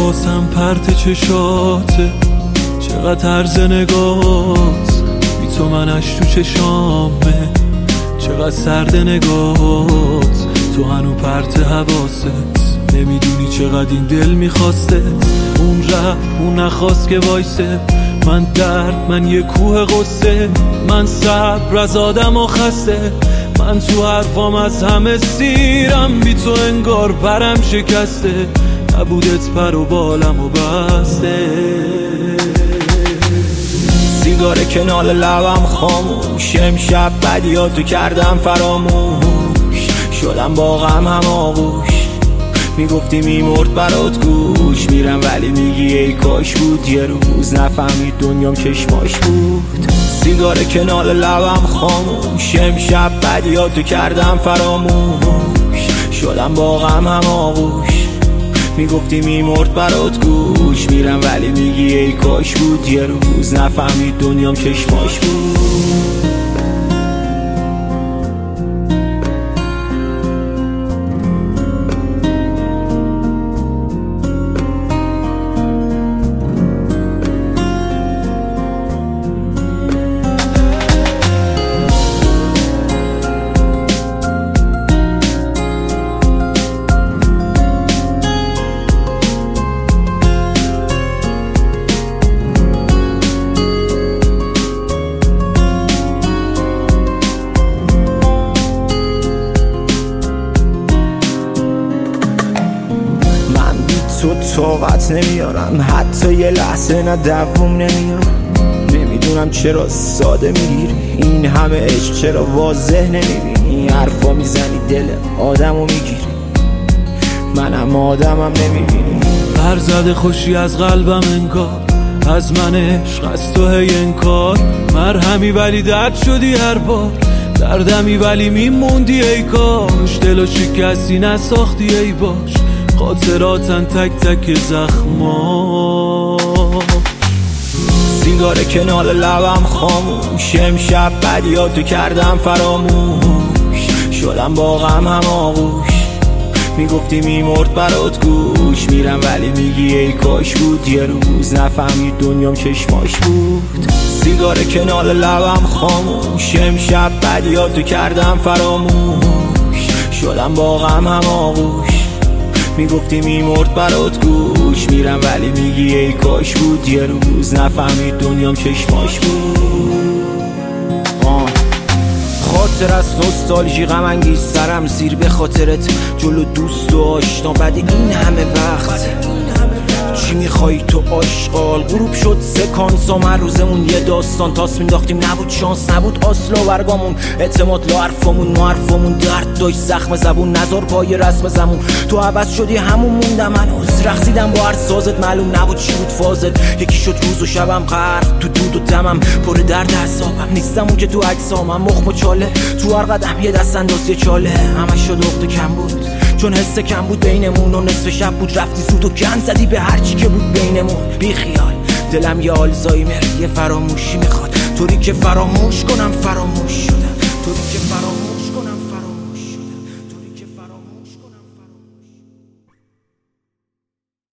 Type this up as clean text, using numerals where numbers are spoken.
حواسم پرت چشاته، چقدر طرز نگاهت بی تو منش تو چشامه، چقدر سرد نگاهت تو هنو پرت حواست، نمیدونی چقدر این دل میخواسته، اون رفت اون نخواست که وایسه، من درد من یه کوه قصه، من صبر از آدم و خسته، من تو حرفام از همه سیرم، بی تو انگار برم شکسته، نبودت پر و بالم و بسته. سیگار کنال لبم خاموش، امشب بدیاتو کردم فراموش، شدم با غم هم آغوش، میگفتی میمرد برات گوش میرم، ولی میگی ای کاش بود یه روز نفهمید دنیام چشماش بود. سیگار کنال لبم خاموش، امشب بدیاتو کردم فراموش، شدم با غم هم آغوش، میگفتی میمرد برات گوش میرم، ولی میگی ای کاش بود یه روز نفهمید دنیام چشماش بود. تو طاقت نمیارم، حتی یه لحظه نه دووم نمیارم، نمیدونم چرا ساده میگیری این همه عشق، چرا واضح نمیبینی، حرفا میزنی دل آدمو میگیری، منم آدمم نمیبینی. برزده خوشی از قلبم انگار، از من عشق از تو هی انکار، مرهمی ولی درد شدی هر بار، دردمی ولی میموندی ای کاش، دلو شکستی نساختی ای باش، خاطراتن تک تک زخما. سیگار کنال لبم خاموش، امشب بدیاتو کردم فراموش، شدم با غم هم آغوش، میگفتی میمرد برات گوش میرم، ولی میگی ای کاش بود یه روز نفهمید دنیام چشماش بود. سیگار کنال لبم خاموش، امشب بدیاتو کردم فراموش، شدم با غم هم آغوش، میگفتی میمرد برات گوش میرم، ولی میگی ای کاش بود یه روز نفهمید دنیام چشماش بود. خاطر از نوستالژی غم انگیز سرم زیر به خاطرت، جلو دوست و آشنا بعد این همه وقت، چی میخوایی تو آشغال؟ غروب شد سکانس و من روزمون یه داستان، تاس مینداختیم نبود شانس نبود آسلا برگامون، اعتماد لا حرفامون ما حرفامون، درد داشت زخم زبون نزار پای رسم زمون، تو عوض شدی همون موندم هنوز، رقصیدم با هر سازت معلوم نبود چی بود فازت، یکی شد روز و شبم غرق تو دود و دمم، پر درد اعصابم نیستم اون که تو اجسامم، مخم و چاله تو هر قدم یه دست انداز یه چاله، همش شد وقت کم بود چون حس کم بود بینمون، و نصف شب بود رفتی سود و گند زدی به هرچی که بود بینمون، بی خیال دلم یه آلزایمر یه فراموشی میخواد، طوری که فراموش کنم فراموش